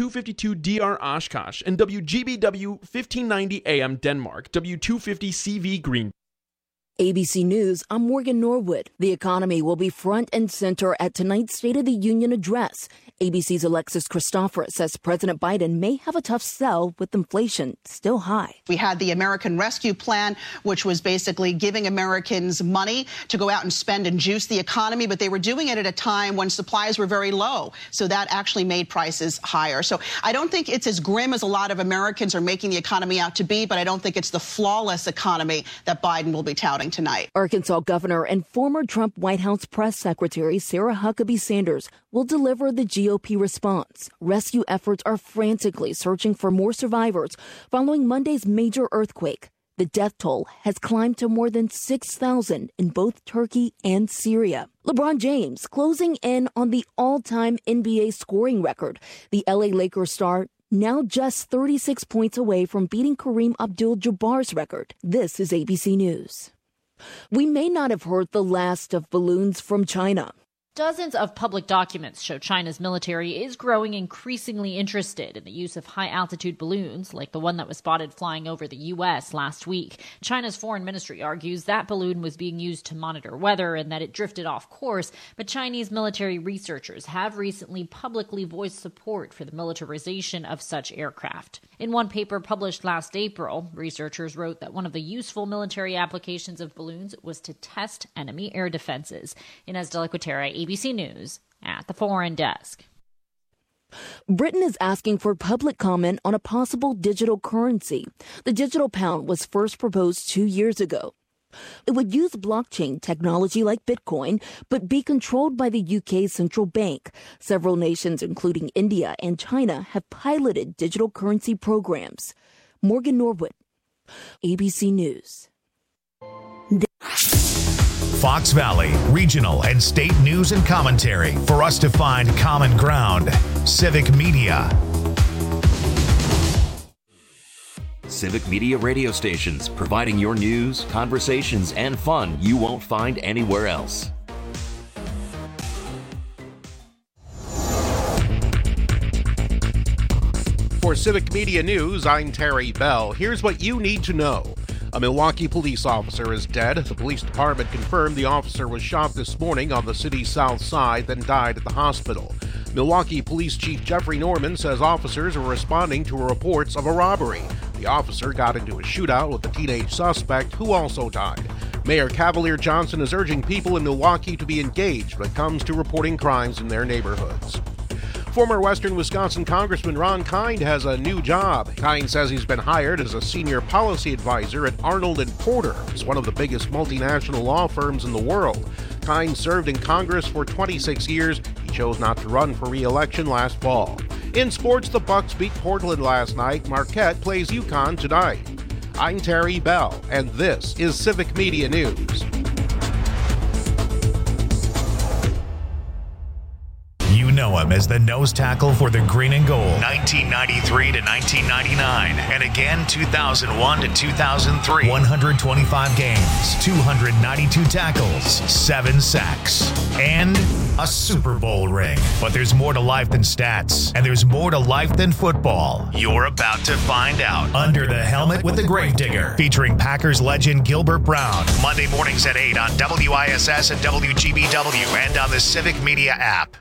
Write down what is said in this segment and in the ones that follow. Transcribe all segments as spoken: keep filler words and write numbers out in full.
two fifty-two D R Oshkosh, and W G B W fifteen ninety A M Denmark, W two fifty C V Green. A B C News, I'm Morgan Norwood. The economy will be front and center at tonight's State of the Union address. A B C's Alexis Christoforous says President Biden may have a tough sell with inflation still high. We had the American Rescue Plan, which was basically giving Americans money to go out and spend and juice the economy, but they were doing it at a time when supplies were very low. So that actually made prices higher. So I don't think it's as grim as a lot of Americans are making the economy out to be, but I don't think it's the flawless economy that Biden will be touting tonight. Arkansas Governor and former Trump White House Press Secretary Sarah Huckabee Sanders will deliver the G O P response. Rescue efforts are frantically searching for more survivors following Monday's major earthquake. The death toll has climbed to more than six thousand in both Turkey and Syria. LeBron James closing in on the all-time N B A scoring record. The L A Lakers star now just thirty-six points away from beating Kareem Abdul-Jabbar's record. This is A B C News. We may not have heard the last of balloons from China. Dozens of public documents show China's military is growing increasingly interested in the use of high-altitude balloons, like the one that was spotted flying over the U S last week. China's foreign ministry argues that balloon was being used to monitor weather and that it drifted off course, but Chinese military researchers have recently publicly voiced support for the militarization of such aircraft. In one paper published last April, researchers wrote that one of the useful military applications of balloons was to test enemy air defenses. Inez de la Cuetara, A B C News, at the Foreign Desk. Britain is asking for public comment on a possible digital currency. The digital pound was first proposed two years ago. It would use blockchain technology like Bitcoin, but be controlled by the U K's central bank. Several nations, including India and China, have piloted digital currency programs. Morgan Norwood, A B C News. Fox Valley, regional and state news and commentary for us to find common ground. Civic Media. Civic Media radio stations, providing your news, conversations, and fun you won't find anywhere else. For Civic Media News, I'm Terry Bell. Here's what you need to know. A Milwaukee police officer is dead. The police department confirmed the officer was shot this morning on the city's south side, then died at the hospital. Milwaukee Police Chief Jeffrey Norman says officers were responding to reports of a robbery. The officer got into a shootout with a teenage suspect who also died. Mayor Cavalier Johnson is urging people in Milwaukee to be engaged when it comes to reporting crimes in their neighborhoods. Former Western Wisconsin Congressman Ron Kind has a new job. Kind says he's been hired as a senior policy advisor at Arnold and Porter. It's one of the biggest multinational law firms in the world. Kind served in Congress for twenty-six years. He chose not to run for re-election last fall. In sports, the Bucks beat Portland last night. Marquette plays UConn tonight. I'm Terry Bell, and this is Civic Media News. You know him as the nose tackle for the Green and Gold, nineteen ninety-three to nineteen ninety-nine, and again two thousand one to two thousand three. one hundred twenty-five games, two hundred ninety-two tackles, seven sacks, and a Super Bowl ring. But there's more to life than stats, and there's more to life than football. You're about to find out. Under the Helmet with the Gravedigger, featuring Packers legend Gilbert Brown. Monday mornings at eight on W I S S and W G B W and on the Civic Media app.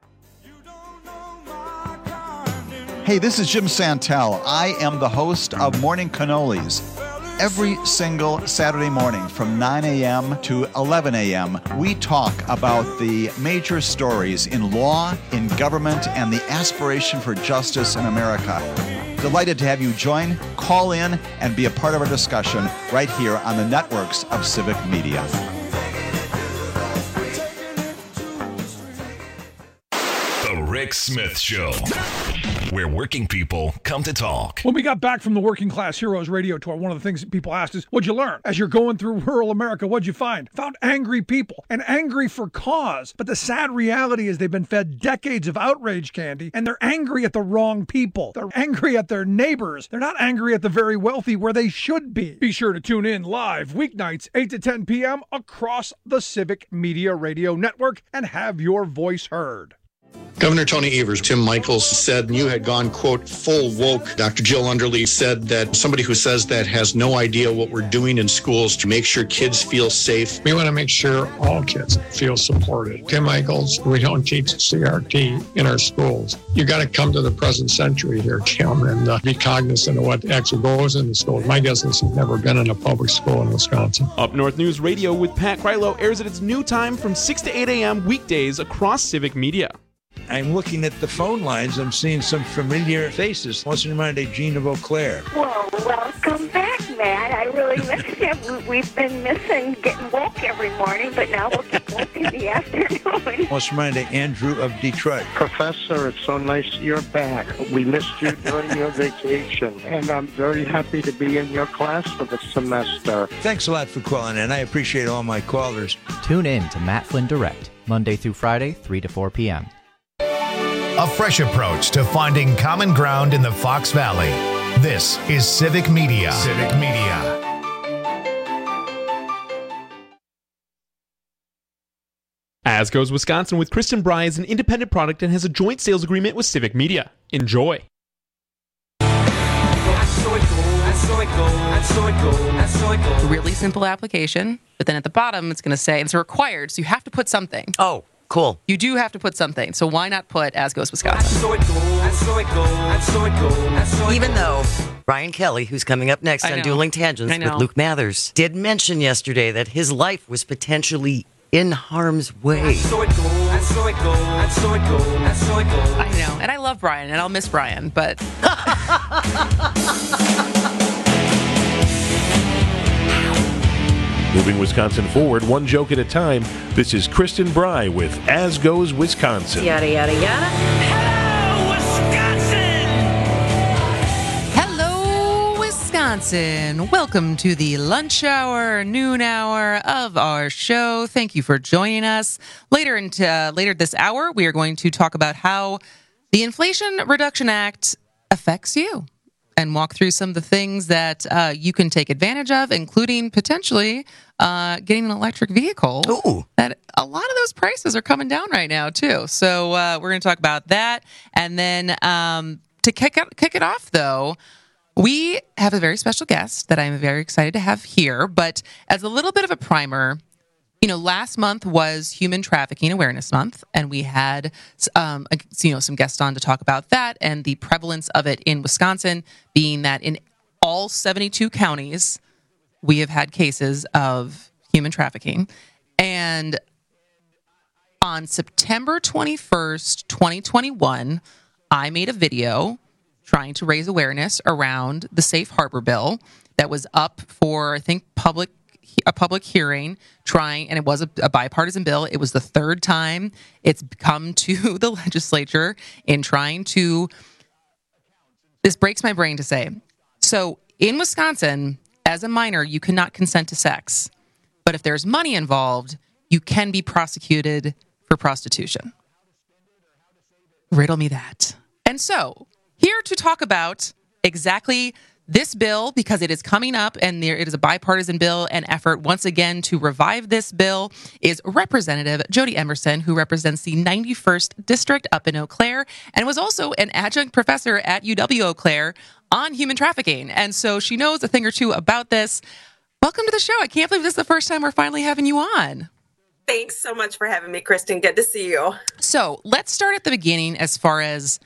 Hey, this is Jim Santel. I am the host of Morning Cannolis. Every single Saturday morning from nine a.m. to eleven a.m., we talk about the major stories in law, in government, and the aspiration for justice in America. Delighted to have you join, call in, and be a part of our discussion right here on the networks of Civic Media. The Rick Smith Show, where working people come to talk. When we got back from the Working Class Heroes radio tour, one of the things that people asked is, what'd you learn? As you're going through rural America, what'd you find? Found angry people, and angry for cause. But the sad reality is they've been fed decades of outrage candy, and they're angry at the wrong people. They're angry at their neighbors. They're not angry at the very wealthy where they should be. Be sure to tune in live weeknights, eight to ten p.m. across the Civic Media Radio Network and have your voice heard. Governor Tony Evers, Tim Michaels said you had gone, quote, full woke. Doctor Jill Underly said that somebody who says that has no idea what we're doing in schools to make sure kids feel safe. We want to make sure all kids feel supported. Tim Michaels, we don't teach C R T in our schools. You got to come to the present century here, Tim, and uh, be cognizant of what actually goes in the schools. My guess is he's never been in a public school in Wisconsin. Up North News Radio with Pat Krylo airs at its new time from six to eight a.m. weekdays across Civic Media. I'm looking at the phone lines. I'm seeing some familiar faces. What's in mind, Jean of Eau Claire? Well, welcome back, Matt. I really missed you. We've been missing getting woke every morning, but now we'll get woke in the afternoon. What's in mind, Andrew of Detroit? Professor, it's so nice you're back. We missed you during your vacation, and I'm very happy to be in your class for the semester. Thanks a lot for calling in. I appreciate all my callers. Tune in to Matt Flynn Direct, Monday through Friday, three to four p.m. A fresh approach to finding common ground in the Fox Valley. This is Civic Media. Civic Media. As Goes Wisconsin with Kristen Bry is an independent product and has a joint sales agreement with Civic Media. Enjoy. Really simple application, but then at the bottom it's going to say it's required, so you have to put something. Oh. Cool. You do have to put something, so why not put As Goes Wisconsin? Even though Brian Kelly, who's coming up next on Dueling Tangents with Luke Mathers, did mention yesterday that his life was potentially in harm's way. I know, and I love Brian, and I'll miss Brian, but... Moving Wisconsin forward, one joke at a time. This is Kristen Bry with As Goes Wisconsin. Yada, yada, yada. Hello, Wisconsin! Hello, Wisconsin. Welcome to the lunch hour, noon hour of our show. Thank you for joining us. Later, into, uh, later this hour, we are going to talk about how the Inflation Reduction Act affects you, and walk through some of the things that uh, you can take advantage of, including potentially uh, getting an electric vehicle. Ooh. That a lot of those prices are coming down right now, too. So uh, we're going to talk about that. And then um, to kick it, kick it off, though, we have a very special guest that I'm very excited to have here. But as a little bit of a primer, you know, last month was Human Trafficking Awareness Month, and we had, um, you know, some guests on to talk about that and the prevalence of it in Wisconsin, being that in all seventy-two counties, we have had cases of human trafficking. And on September twenty-first, twenty twenty-one, I made a video trying to raise awareness around the Safe Harbor bill that was up for, I think, public a public hearing, trying, and it was a, a bipartisan bill. It was the third time it's come to the legislature in trying to, this breaks my brain to say. So in Wisconsin, as a minor, you cannot consent to sex. But if there's money involved, you can be prosecuted for prostitution. Riddle me that. And so, here to talk about exactly this bill, because it is coming up and there it is a bipartisan bill and effort once again to revive this bill, is Representative Jody Emerson, who represents the ninety-first District up in Eau Claire and was also an adjunct professor at U W Eau Claire on human trafficking. And so she knows a thing or two about this. Welcome to the show. I can't believe this is the first time we're finally having you on. Thanks so much for having me, Kristen. Good to see you. So let's start at the beginning as far as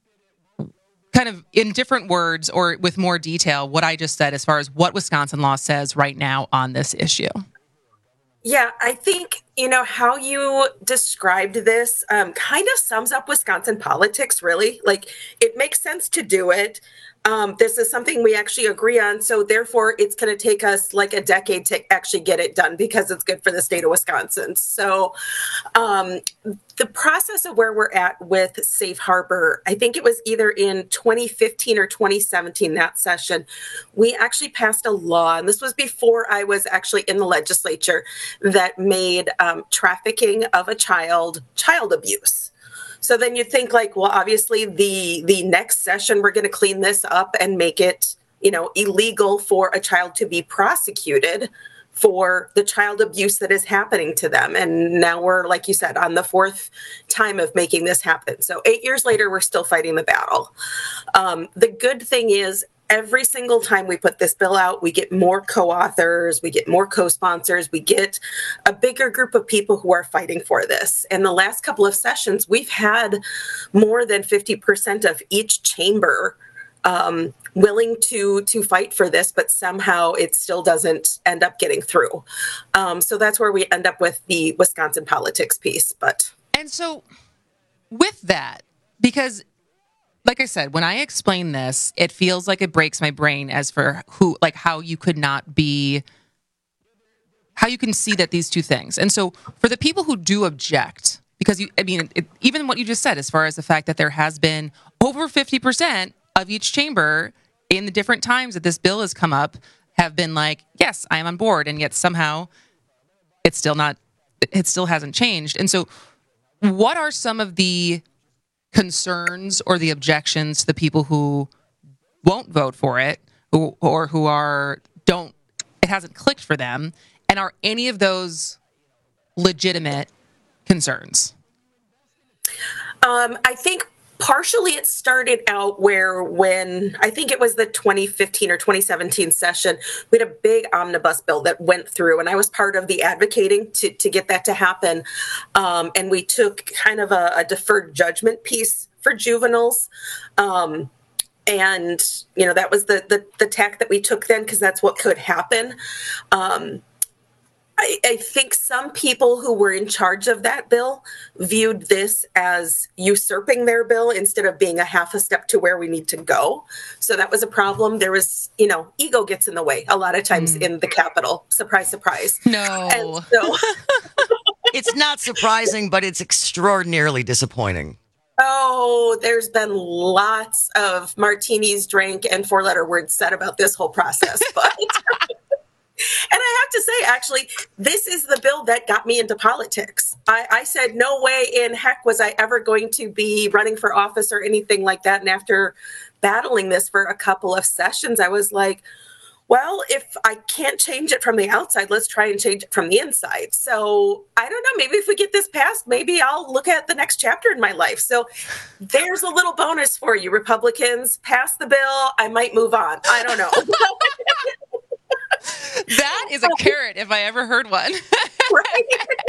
kind of in different words or with more detail, what I just said as far as what Wisconsin law says right now on this issue. Yeah, I think, you know, how you described this um, kind of sums up Wisconsin politics, really. Like, it makes sense to do it. Um, this is something we actually agree on. So therefore, it's going to take us like a decade to actually get it done because it's good for the state of Wisconsin. So um, the process of where we're at with Safe Harbor, I think it was either in twenty fifteen or twenty seventeen, that session, we actually passed a law, and this was before I was actually in the legislature, that made um, trafficking of a child child abuse. So then you think like, well, obviously the the next session, we're going to clean this up and make it, you know, illegal for a child to be prosecuted for the child abuse that is happening to them. And now we're, like you said, on the fourth time of making this happen. So eight years later, we're still fighting the battle. Um, the good thing is, every single time we put this bill out, we get more co-authors, we get more co-sponsors, we get a bigger group of people who are fighting for this. In the last couple of sessions, we've had more than fifty percent of each chamber um, willing to to fight for this, but somehow it still doesn't end up getting through. Um, so that's where we end up with the Wisconsin politics piece. But and so with that, because like I said, when I explain this, it feels like it breaks my brain as for who, like how you could not be, how you can see that these two things. And so for the people who do object, because you, I mean, it, even what you just said, as far as the fact that there has been over fifty percent of each chamber in the different times that this bill has come up have been like, yes, I am on board. And yet somehow it's still not, it still hasn't changed. And so what are some of the concerns or the objections to the people who won't vote for it, who, or who are don't it hasn't clicked for them, and are any of those legitimate concerns? Um, I think partially it started out where when I think it was the twenty fifteen or twenty seventeen session, we had a big omnibus bill that went through, and I was part of the advocating to, to get that to happen. Um, and we took kind of a, a deferred judgment piece for juveniles. Um, and, you know, that was the, the, the tack that we took then, because that's what could happen. Um, I, I think some people who were in charge of that bill viewed this as usurping their bill instead of being a half a step to where we need to go. So that was a problem. There was, you know, ego gets in the way a lot of times mm. in the Capitol. Surprise, surprise. No. And so it's not surprising, but it's extraordinarily disappointing. Oh, there's been lots of martinis drank and four-letter words said about this whole process, but... And I have to say, actually, this is the bill that got me into politics. I, I said, no way in heck was I ever going to be running for office or anything like that. And after battling this for a couple of sessions, I was like, well, if I can't change it from the outside, let's try and change it from the inside. So I don't know, maybe if we get this passed, maybe I'll look at the next chapter in my life. So there's a little bonus for you, Republicans. Pass the bill. I might move on. I don't know. That is a carrot if I ever heard one. Right.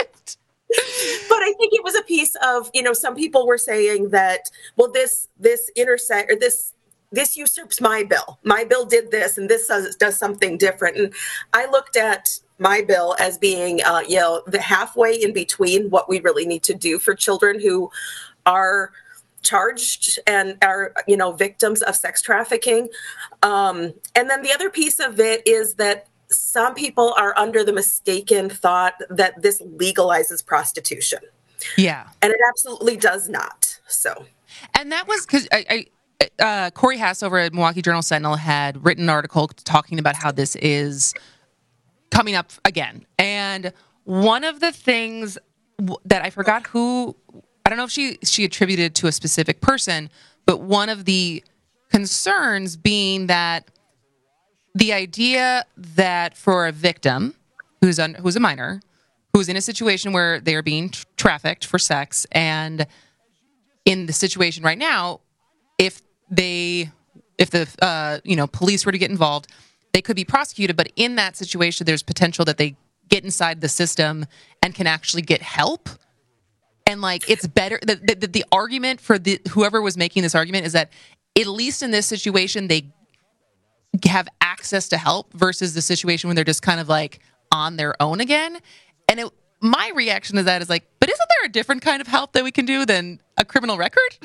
But I think it was a piece of, you know, some people were saying that, well, this this intersect or this this usurps my bill. My bill did this, and this does, does something different. And I looked at my bill as being, uh, you know, the halfway in between what we really need to do for children who are charged and are, you know, victims of sex trafficking. Um, and then the other piece of it is that some people are under the mistaken thought that this legalizes prostitution. Yeah. And it absolutely does not. So. And that was because I, I uh, Corey Hass over at Milwaukee Journal Sentinel had written an article talking about how this is coming up again. And one of the things that I forgot who, I don't know if she, she attributed to a specific person, but one of the concerns being that the idea that for a victim who's un, who's a minor, who's in a situation where they are being tra- trafficked for sex, and in the situation right now, if they, if the uh, you know police were to get involved, they could be prosecuted. But in that situation, there's potential that they get inside the system and can actually get help. And like, it's better. The, the, the argument for the whoever was making this argument is that at least in this situation, they have access to help versus the situation when they're just kind of like on their own again. And it, my reaction to that is like, but isn't there a different kind of help that we can do than a criminal record?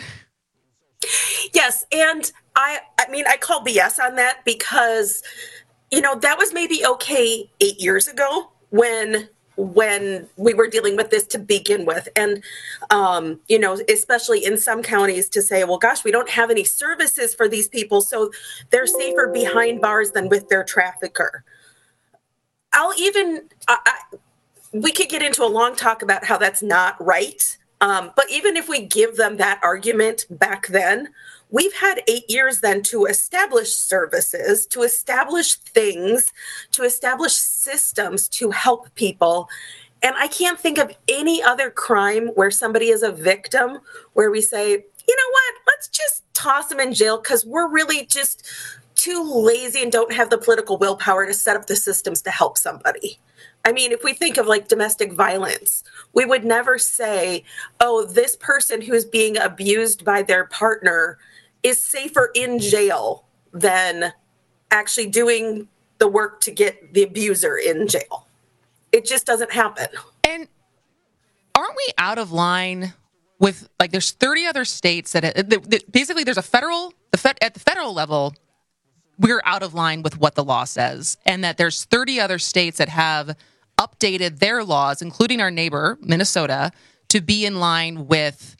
Yes. And I, I mean, I call B S on that because, you know, that was maybe okay eight years ago when when we were dealing with this to begin with. And, um, you know, especially in some counties to say, well, gosh, we don't have any services for these people, so they're safer behind bars than with their trafficker. I'll even, I, I, we could get into a long talk about how that's not right. Um, but even if we give them that argument back then, we've had eight years then to establish services, to establish things, to establish systems to help people. And I can't think of any other crime where somebody is a victim, where we say, you know what, let's just toss them in jail because we're really just too lazy and don't have the political willpower to set up the systems to help somebody. I mean, if we think of like domestic violence, we would never say, oh, this person who's being abused by their partner is safer in jail than actually doing the work to get the abuser in jail. It just doesn't happen. And aren't we out of line with, like, there's thirty other states that, that basically there's a federal, the fed, at the federal level, we're out of line with what the law says. And that there's thirty other states that have updated their laws, including our neighbor, Minnesota, to be in line with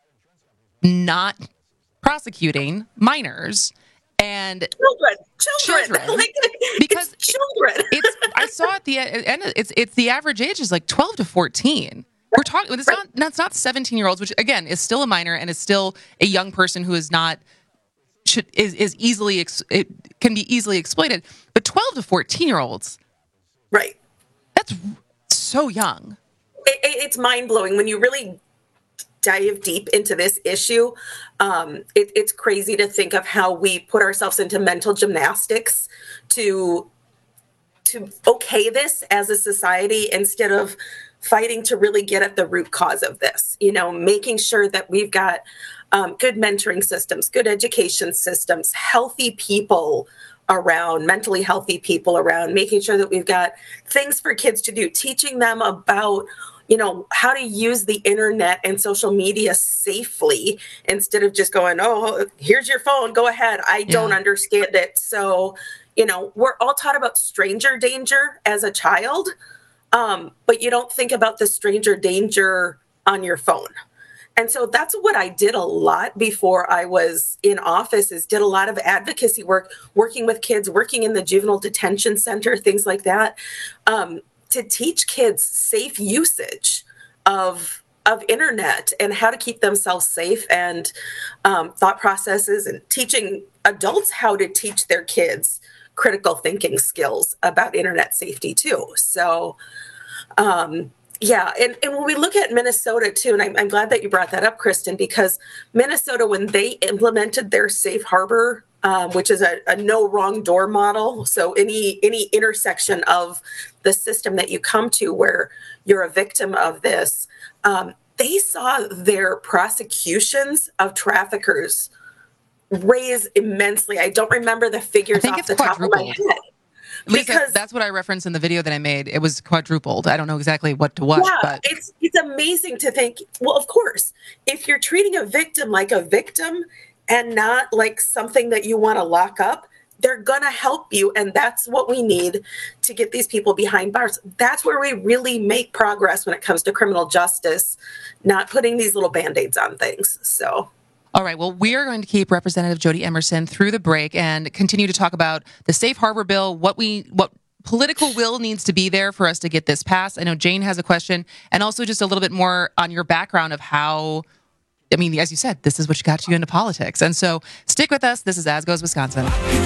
not prosecuting minors. And children, children, children. Like, because it's children. It's I saw at the end. It's it's the average age is like twelve to fourteen. We're talking. It's not. That's not seventeen year olds, which again is still a minor and is still a young person who is not should is is easily it can be easily exploited. But twelve to fourteen year olds, right? That's so young. It, it, it's mind blowing when you really dive deep into this issue. Um, it, it's crazy to think of how we put ourselves into mental gymnastics to to okay this as a society instead of fighting to really get at the root cause of this. You know, making sure that we've got um, good mentoring systems, good education systems, healthy people around, mentally healthy people around, making sure that we've got things for kids to do, teaching them about, you know, how to use the internet and social media safely instead of just going, oh, here's your phone, go ahead. I don't yeah. understand it. So, you know, we're all taught about stranger danger as a child, um, but you don't think about the stranger danger on your phone. And so that's what I did a lot before I was in office, is did a lot of advocacy work, working with kids, working in the juvenile detention center, things like that, um, to teach kids safe usage of of internet and how to keep themselves safe, and um, thought processes, and teaching adults how to teach their kids critical thinking skills about internet safety too. So, um, yeah. And, and when we look at Minnesota too, and I'm, I'm glad that you brought that up, Kristen, because Minnesota, when they implemented their safe harbor, um, which is a, a no wrong door model. So any, any intersection of the system that you come to where you're a victim of this, um, they saw their prosecutions of traffickers raise immensely. I don't remember the figures off the top of my head. Lisa, because that's what I referenced in the video that I made. It was quadrupled. I don't know exactly what to watch, yeah, but it's it's amazing to think, well, of course, if you're treating a victim like a victim and not like something that you want to lock up, they're going to help you. And that's what we need to get these people behind bars. That's where we really make progress when it comes to criminal justice, not putting these little Band-Aids on things. So. All right. Well, we are going to keep Representative Jody Emerson through the break and continue to talk about the Safe Harbor bill, what we, what political will needs to be there for us to get this passed. I know Jane has a question, and also just a little bit more on your background of how, I mean, as you said, this is what got you into politics. And so stick with us. This is As Goes Wisconsin.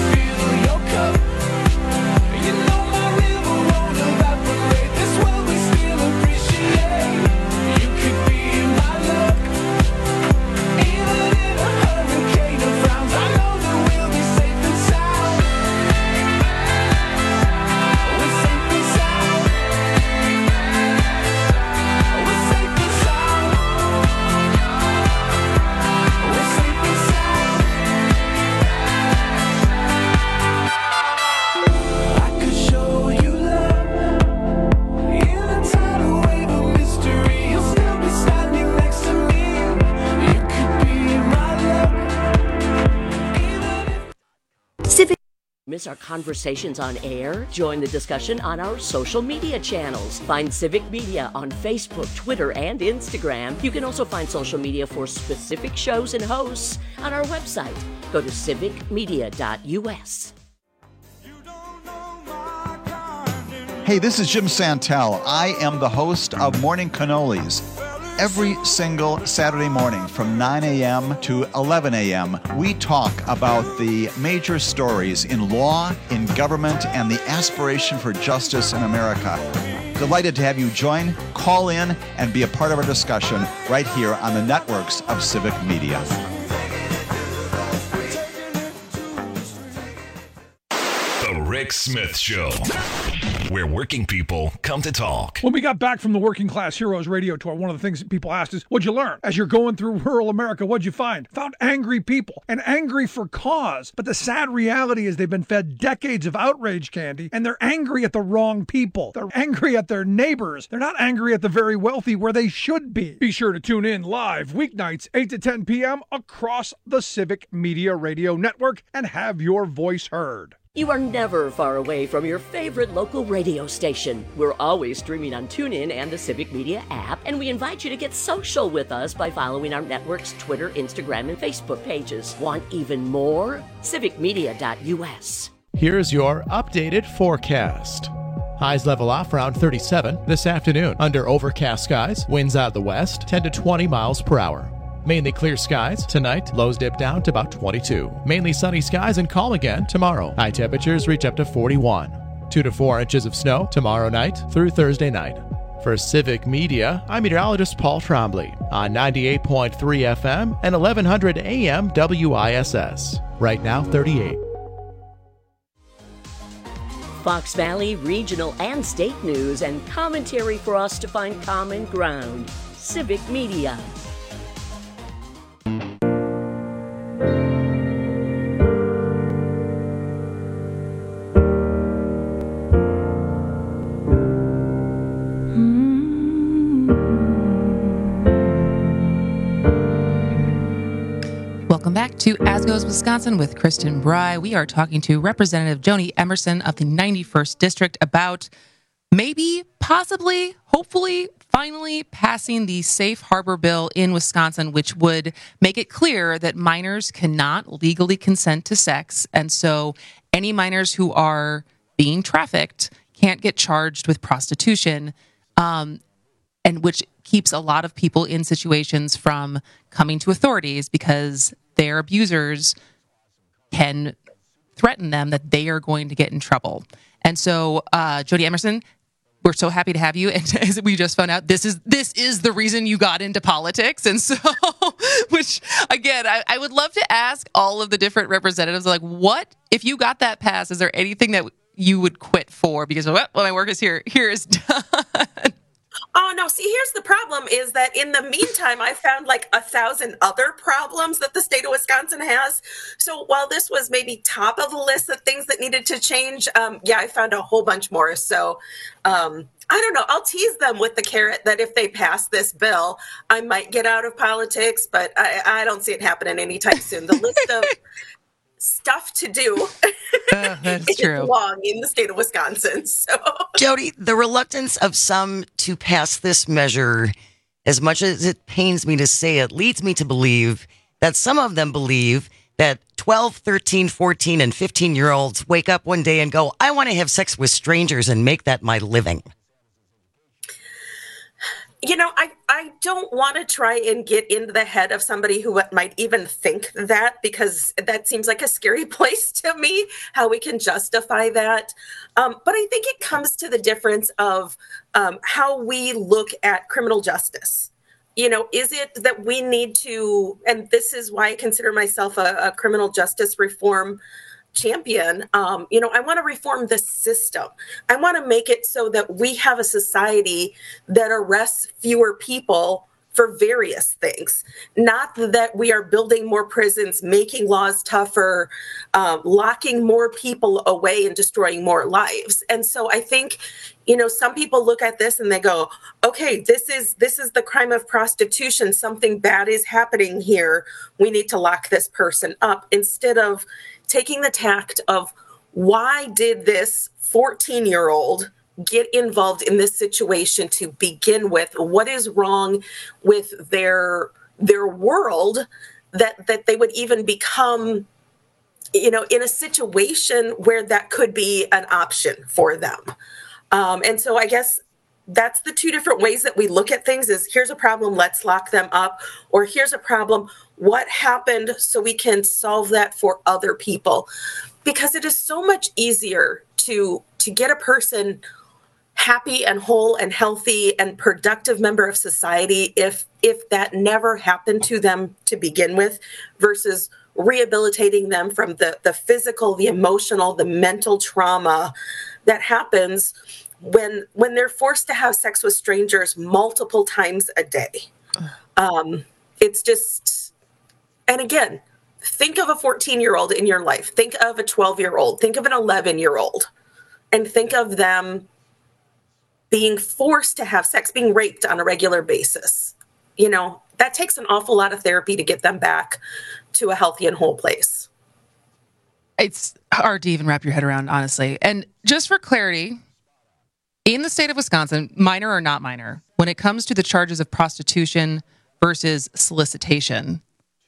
Miss our conversations on air? Join the discussion on our social media channels. Find Civic Media on Facebook, Twitter, and Instagram. You can also find social media for specific shows and hosts on our website. Go to civic media dot u s. Hey, this is Jim Santel. I am the host of Morning Cannolis. Every single Saturday morning from nine a.m. to eleven a.m., we talk about the major stories in law, in government, and the aspiration for justice in America. Delighted to have you join, call in, and be a part of our discussion right here on the networks of Civic Media. The Rick Smith Show, where working people come to talk. When we got back from the Working Class Heroes radio tour, one of the things that people asked is, what'd you learn? As you're going through rural America, what'd you find? Found angry people, and angry for cause. But the sad reality is they've been fed decades of outrage candy, and they're angry at the wrong people. They're angry at their neighbors. They're not angry at the very wealthy where they should be. Be sure to tune in live weeknights, eight to ten p.m. across the Civic Media Radio Network and have your voice heard. You are never far away from your favorite local radio station. We're always streaming on TuneIn and the Civic Media app, and we invite you to get social with us by following our network's Twitter, Instagram, and Facebook pages. Want even more? civic media dot u s. Here's your updated forecast. Highs level off around thirty-seven this afternoon. Under overcast skies, winds out of the west, ten to twenty miles per hour. Mainly clear skies tonight, lows dip down to about twenty-two. Mainly sunny skies and calm again tomorrow. High temperatures reach up to forty-one. Two to four inches of snow tomorrow night through Thursday night. For Civic Media, I'm meteorologist Paul Trombley on ninety-eight point three F M and eleven hundred A M W I S S. Right now, thirty-eight. Fox Valley regional and state news and commentary for us to find common ground. Civic Media. Welcome back to As Goes Wisconsin with Kristen Bry. We are talking to Representative Joni Emerson of the ninety-first District about maybe, possibly, hopefully, finally passing the Safe Harbor Bill in Wisconsin, which would make it clear that minors cannot legally consent to sex. And so any minors who are being trafficked can't get charged with prostitution, um, and which keeps a lot of people in situations from coming to authorities because their abusers can threaten them that they are going to get in trouble. And so, uh, Joni Emerson, we're so happy to have you. And as we just found out, this is this is the reason you got into politics. And so, which, again, I, I would love to ask all of the different representatives, like, what, if you got that passed, is there anything that you would quit for? Because, well, my work is here, here is done. Oh, no. See, here's the problem is that in the meantime, I found like a thousand other problems that the state of Wisconsin has. So while this was maybe top of the list of things that needed to change, um, yeah, I found a whole bunch more. So um, I don't know. I'll tease them with the carrot that if they pass this bill, I might get out of politics, but I, I don't see it happening anytime soon. The list of stuff to do uh, that's is true. long in the state of Wisconsin. So, Jody, the reluctance of some to pass this measure, as much as it pains me to say it, leads me to believe that some of them believe that twelve, thirteen, fourteen, and fifteen-year-olds wake up one day and go, I want to have sex with strangers and make that my living. You know, I, I don't want to try and get into the head of somebody who might even think that, because that seems like a scary place to me, how we can justify that. Um, but I think it comes to the difference of um, how we look at criminal justice. You know, is it that we need to, and this is why I consider myself a, a criminal justice reform champion, um, you know, I want to reform the system. I want to make it so that we have a society that arrests fewer people for various things. Not that we are building more prisons, making laws tougher, um, locking more people away and destroying more lives. And so I think, you know, some people look at this and they go, okay, this is this is the crime of prostitution. Something bad is happening here. We need to lock this person up, instead of taking the tact of, why did this fourteen-year-old get involved in this situation to begin with? What is wrong with their their world that that they would even become, you know, in a situation where that could be an option for them? Um, and so I guess that's the two different ways that we look at things is here's a problem, let's lock them up, or here's a problem, what happened so we can solve that for other people. Because it is so much easier to to get a person happy and whole and healthy and productive member of society if if that never happened to them to begin with, versus rehabilitating them from the, the physical, the emotional, the mental trauma that happens when when they're forced to have sex with strangers multiple times a day. Um, it's just, and again, think of a fourteen-year-old in your life. Think of a twelve-year-old. Think of an eleven-year-old. And think of them being forced to have sex, being raped on a regular basis. You know, that takes an awful lot of therapy to get them back to a healthy and whole place. It's hard to even wrap your head around, honestly. And just for clarity, in the state of Wisconsin, minor or not minor, when it comes to the charges of prostitution versus solicitation,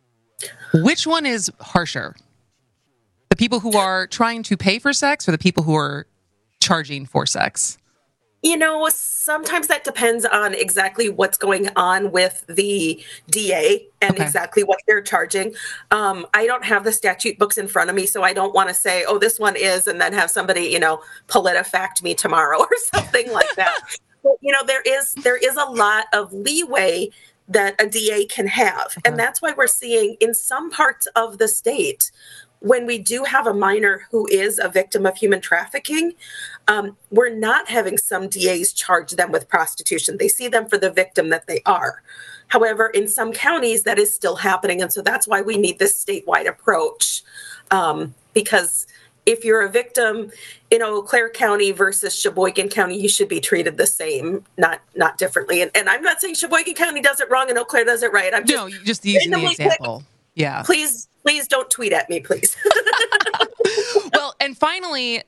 which one is harsher? The people who are trying to pay for sex or the people who are charging for sex? You know, sometimes that depends on exactly what's going on with the D A and okay. exactly what they're charging. Um, I don't have the statute books in front of me, so I don't want to say, oh, this one is, and then have somebody, you know, PolitiFact me tomorrow or something like that. But, you know, there is there is a lot of leeway that a D A can have. Okay. And that's why we're seeing in some parts of the state, when we do have a minor who is a victim of human trafficking, um, we're not having some D As charge them with prostitution. They see them for the victim that they are. However, in some counties, that is still happening. And so that's why we need this statewide approach. Um, because if you're a victim in Eau Claire County versus Sheboygan County, you should be treated the same, not not differently. And, and I'm not saying Sheboygan County does it wrong and Eau Claire does it right. I'm just, no, you just using the example. Quick. Yeah. Please, please don't tweet at me, please. Well, and finally,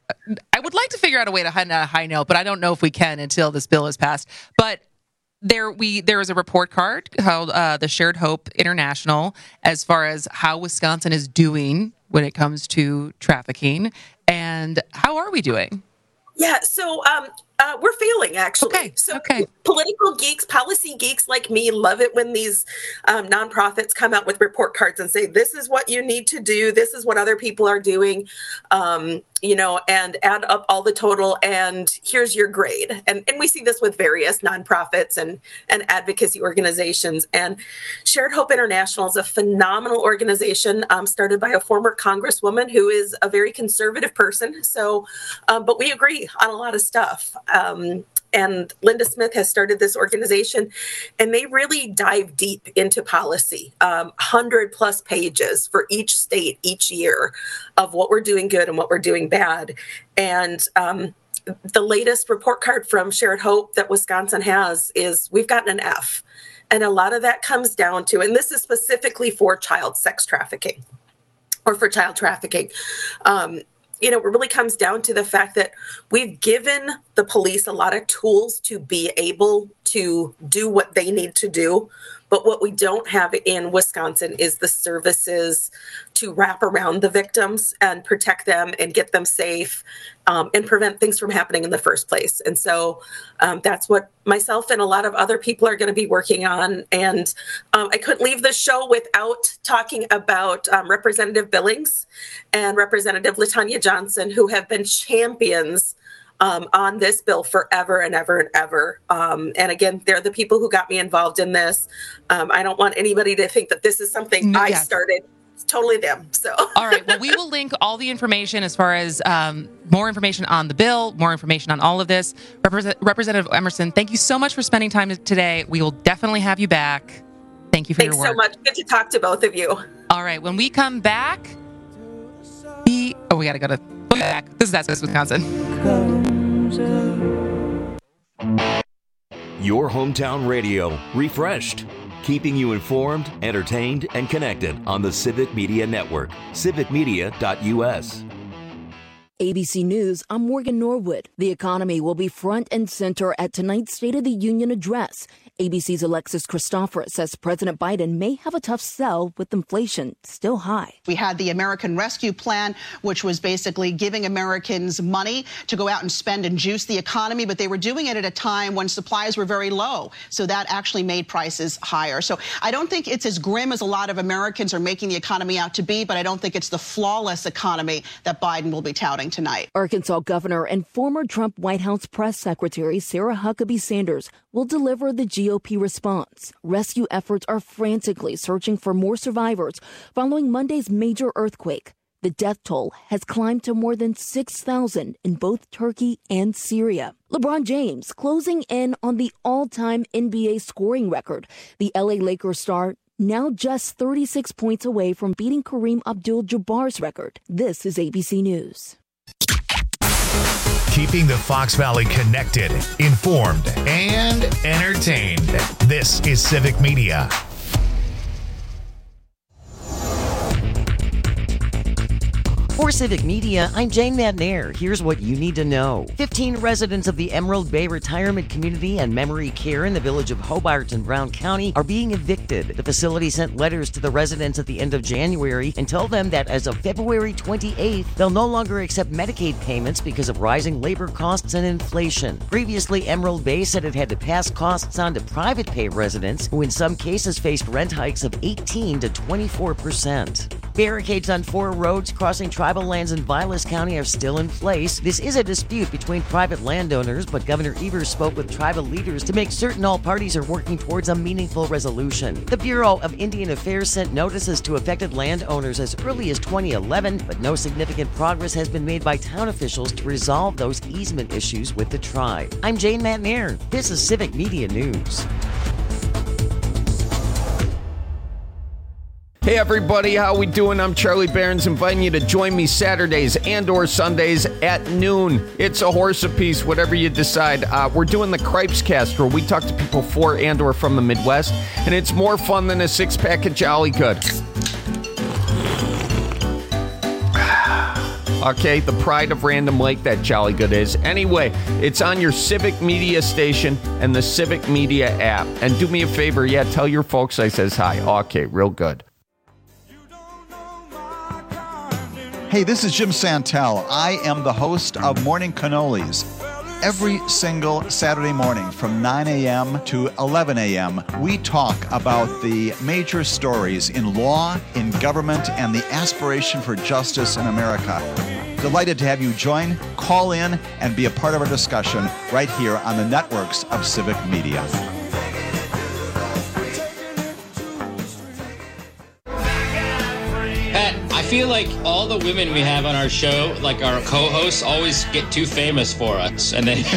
I would like to figure out a way to hide on a high note, but I don't know if we can until this bill is passed. But there we there is a report card called uh, the Shared Hope International as far as how Wisconsin is doing when it comes to trafficking. And how are we doing? Yeah, so um, uh, we're failing, actually. Okay, so okay. Political geeks, policy geeks like me love it when these um, nonprofits come out with report cards and say, this is what you need to do. This is what other people are doing, um, you know, and add up all the total and here's your grade. And and we see this with various nonprofits and, and advocacy organizations. And Shared Hope International is a phenomenal organization um, started by a former congresswoman who is a very conservative person. So, um, but we agree on a lot of stuff. Um, and Linda Smith has started this organization, and they really dive deep into policy, um, one hundred plus pages for each state each year of what we're doing good and what we're doing bad. And um, the latest report card from Shared Hope that Wisconsin has is we've gotten an F. And a lot of that comes down to, and this is specifically for child sex trafficking or for child trafficking. Um, you know, it really comes down to the fact that we've given the police a lot of tools to be able to do what they need to do. But what we don't have in Wisconsin is the services to wrap around the victims and protect them and get them safe um, and prevent things from happening in the first place. And so um, that's what myself and a lot of other people are going to be working on. And um, I couldn't leave the show without talking about um, Representative Billings and Representative LaTanya Johnson, who have been champions Um, on this bill forever and ever and ever. Um, and again, they're the people who got me involved in this. Um, I don't want anybody to think that this is something no, I yeah. started. It's totally them. So, all right. Well, we will link all the information as far as um, more information on the bill, more information on all of this. Repres- Representative Emerson, thank you so much for spending time today. We will definitely have you back. Thank you for Thanks your work. so much. Good to talk to both of you. All right. When we come back, the oh, we got to go to back. This is As Goes Wisconsin. Your hometown radio, refreshed, keeping you informed, entertained, and connected on the Civic Media Network, civic media dot u s. A B C News, I'm Morgan Norwood. The economy will be front and center at tonight's State of the Union address. A B C's Alexis Christoforous says President Biden may have a tough sell with inflation still high. We had the American Rescue Plan, which was basically giving Americans money to go out and spend and juice the economy, but they were doing it at a time when supplies were very low. So that actually made prices higher. So I don't think it's as grim as a lot of Americans are making the economy out to be, but I don't think it's the flawless economy that Biden will be touting tonight. Arkansas Governor and former Trump White House Press Secretary Sarah Huckabee Sanders will deliver the G O P response. Rescue efforts are frantically searching for more survivors following Monday's major earthquake. The death toll has climbed to more than six thousand in both Turkey and Syria. LeBron James closing in on the all-time N B A scoring record. The L A Lakers star now just thirty-six points away from beating Kareem Abdul-Jabbar's record. This is A B C News. Keeping the Fox Valley connected, informed, and entertained. This is Civic Media. For Civic Media, I'm Jane Madnair. Here's what you need to know. fifteen residents of the Emerald Bay Retirement Community and Memory Care in the village of Hobart in Brown County are being evicted. The facility sent letters to the residents at the end of January and told them that as of February twenty-eighth, they'll no longer accept Medicaid payments because of rising labor costs and inflation. Previously, Emerald Bay said it had to pass costs on to private pay residents, who in some cases faced rent hikes of eighteen to twenty-four percent. Barricades on four roads crossing tribal lands in Vilas County are still in place. This is a dispute between private landowners, but Governor Evers spoke with tribal leaders to make certain all parties are working towards a meaningful resolution. The Bureau of Indian Affairs sent notices to affected landowners as early as twenty eleven, but no significant progress has been made by town officials to resolve those easement issues with the tribe. I'm Jane Madnair. This is Civic Media News. Hey everybody, how we doing? I'm Charlie Behrens, inviting you to join me Saturdays and or Sundays at noon. It's a horse apiece, whatever you decide. Uh, we're doing the Cripes Cast, where we talk to people for and or from the Midwest, and it's more fun than a six-pack of Jolly Good. Okay, the pride of Random Lake, that Jolly Good is. Anyway, it's on your Civic Media station and the Civic Media app. And do me a favor, yeah, tell your folks I says hi. Okay, real good. Hey, this is Jim Santel. I am the host of Morning Cannolis. Every single Saturday morning from nine a.m. to eleven a.m., we talk about the major stories in law, in government, and the aspiration for justice in America. Delighted to have you join, call in, and be a part of our discussion right here on the networks of Civic Media. I feel like all the women we have on our show, like our co-hosts, always get too famous for us. And then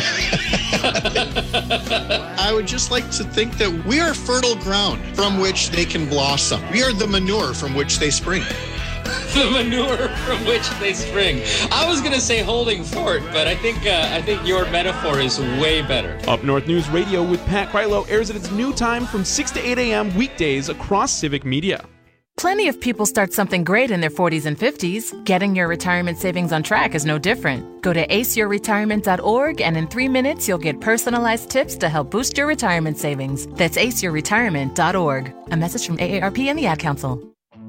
I would just like to think that we are fertile ground from which they can blossom. We are the manure from which they spring. The manure from which they spring. I was going to say holding fort, but I think uh, I think your metaphor is way better. Up North News Radio with Pat Krylo airs at its new time from six to eight a.m. weekdays across Civic Media. Plenty of people start something great in their forties and fifties. Getting your retirement savings on track is no different. Go to ace your retirement dot org and in three minutes you'll get personalized tips to help boost your retirement savings. That's ace your retirement dot org. A message from A A R P and the Ad Council.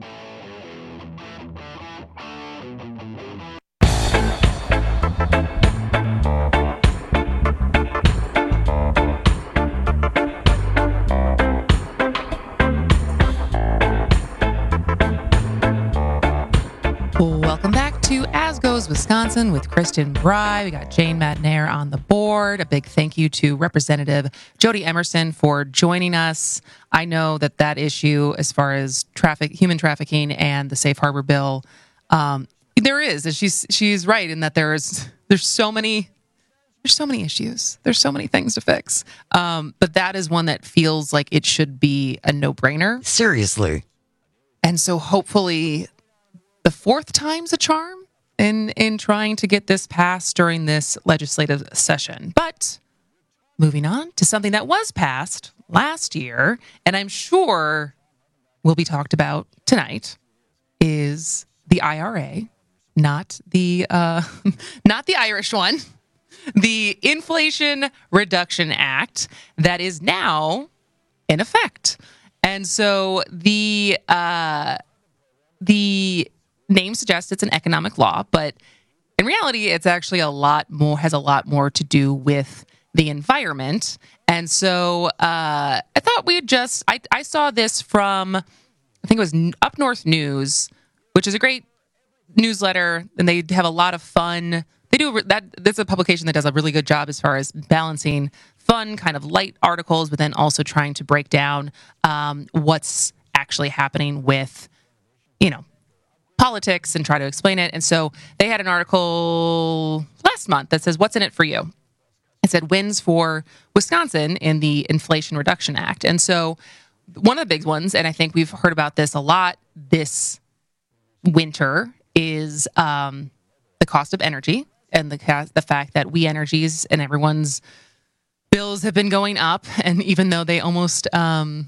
Welcome back to As Goes Wisconsin with Kristen Bry. We got Jane Madnair on the board. A big thank you to Representative Jody Emerson for joining us. I know that that issue, as far as traffic, human trafficking, and the Safe Harbor bill, um, there is. And she's she's right in that there's there's so many there's so many issues. There's so many things to fix. Um, but that is one that feels like it should be a no-brainer. Seriously. And so hopefully the fourth time's a charm in in trying to get this passed during this legislative session. But moving on to something that was passed last year, and I'm sure will be talked about tonight, is the I R A, not the uh, not the Irish one, the Inflation Reduction Act that is now in effect. And so the uh, the name suggests it's an economic law, but in reality, it's actually a lot more, has a lot more to do with the environment. And so uh, I thought we'd just, I, I saw this from, I think it was Up North News, which is a great newsletter, and they have a lot of fun. They do that. That's a publication that does a really good job as far as balancing fun, kind of light articles, but then also trying to break down um, what's actually happening with, you know, politics and try to explain it. And so they had an article last month that says, what's in it for you? It said wins for Wisconsin in the Inflation Reduction Act. And so one of the big ones, and I think we've heard about this a lot this winter, is um, the cost of energy and the the fact that We Energies and everyone's bills have been going up. And even though they almost um,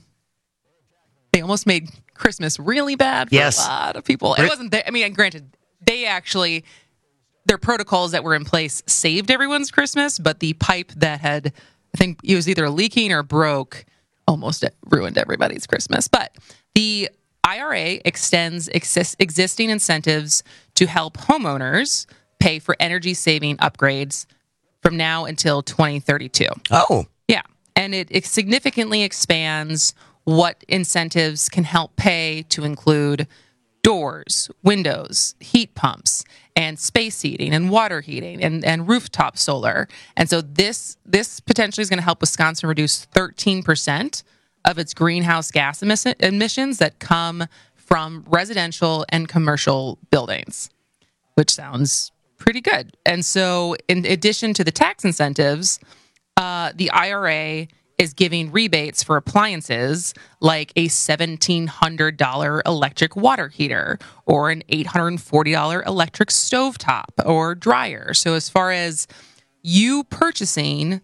they almost made Christmas really bad for yes. a lot of people. It wasn't there. I mean, granted, they actually, their protocols that were in place saved everyone's Christmas, but the pipe that had, I think it was either leaking or broke, almost ruined everybody's Christmas. But the I R A extends exist, existing incentives to help homeowners pay for energy-saving upgrades from now until twenty thirty-two. Oh. Yeah. And it, it significantly expands what incentives can help pay to include doors, windows, heat pumps, and space heating and water heating and, and rooftop solar. And so this this potentially is going to help Wisconsin reduce thirteen percent of its greenhouse gas emission, emissions that come from residential and commercial buildings, which sounds pretty good. And so in addition to the tax incentives, uh, the I R A is giving rebates for appliances like a seventeen hundred dollars electric water heater or an eight hundred forty dollars electric stovetop or dryer. So as far as you purchasing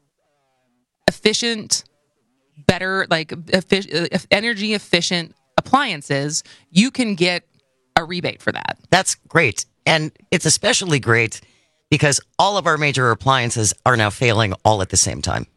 efficient, better, like effic- energy efficient appliances, you can get a rebate for that. That's great. And it's especially great because all of our major appliances are now failing all at the same time.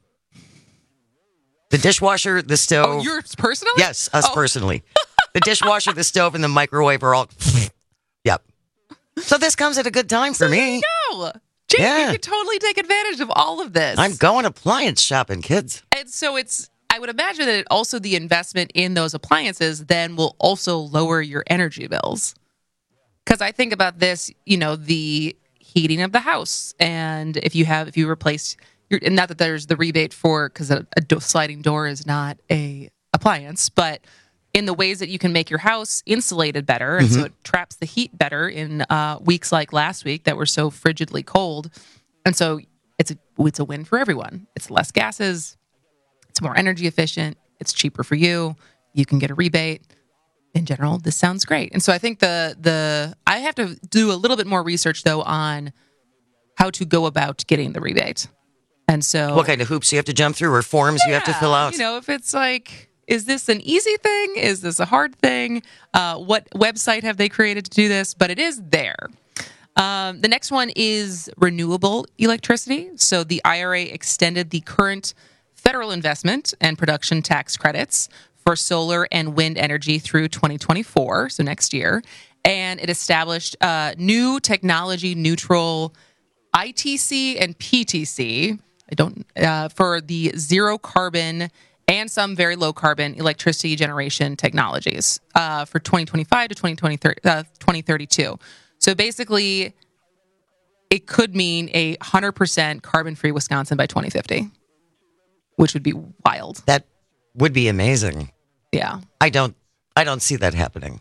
The dishwasher, the stove. Oh, yours personally? Yes, us oh. personally. The dishwasher, the stove, and the microwave are all. Yep. So this comes at a good time for so me. No, Jake, yeah. you could totally take advantage of all of this. I'm going appliance shopping, kids. And so it's. I would imagine that it also the investment in those appliances then will also lower your energy bills. Because I think about this, you know, the heating of the house, and if you have if you replace. You're, and not that there's the rebate for, because a, a do- sliding door is not a appliance, but in the ways that you can make your house insulated better, and mm-hmm. so it traps the heat better in uh, weeks like last week that were so frigidly cold, and so it's a it's a win for everyone. It's less gases, it's more energy efficient, it's cheaper for you. You can get a rebate. In general, this sounds great, and so I think the the I have to do a little bit more research though on how to go about getting the rebate. And so, what kind of hoops you have to jump through or forms yeah, you have to fill out? You know, if it's like, is this an easy thing? Is this a hard thing? Uh, what website have they created to do this? But it is there. Um, the next one is renewable electricity. So the I R A extended the current federal investment and production tax credits for solar and wind energy through twenty twenty-four, so next year. And it established uh, new technology neutral I T C and P T C. I don't uh, for the zero carbon and some very low carbon electricity generation technologies uh, for twenty twenty-five to twenty thirty-two. So basically, it could mean a one hundred percent carbon free Wisconsin by twenty fifty, which would be wild. That would be amazing. Yeah, I don't. I don't see that happening.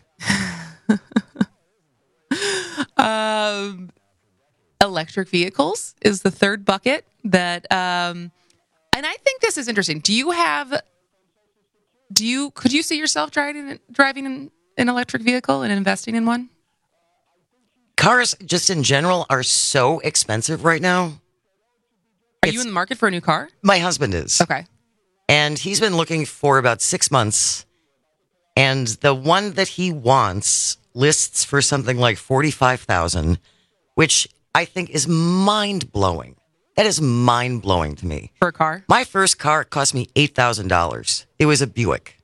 um. Electric vehicles is the third bucket that, um, and I think this is interesting. Do you have, do you, could you see yourself driving, driving an, an electric vehicle and investing in one? Cars, just in general, are so expensive right now. Are it's, you in the market for a new car? My husband is. Okay. And he's been looking for about six months. And the one that he wants lists for something like forty-five thousand dollars, which I think is mind-blowing. That is mind-blowing to me. For a car? My first car cost me eight thousand dollars. It was a Buick.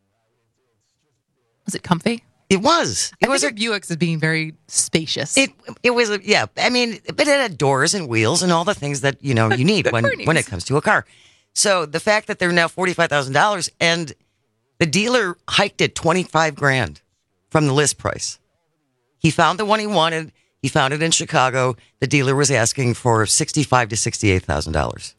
Was it comfy? It was. It I was think a Buicks as being very spacious. It it was a, yeah. I mean, but it had doors and wheels and all the things that you know you need when when it comes to a car. So the fact that they're now forty-five thousand dollars and the dealer hiked it twenty-five grand from the list price. He found the one he wanted. He found it in Chicago. The dealer was asking for sixty-five to sixty-eight thousand dollars.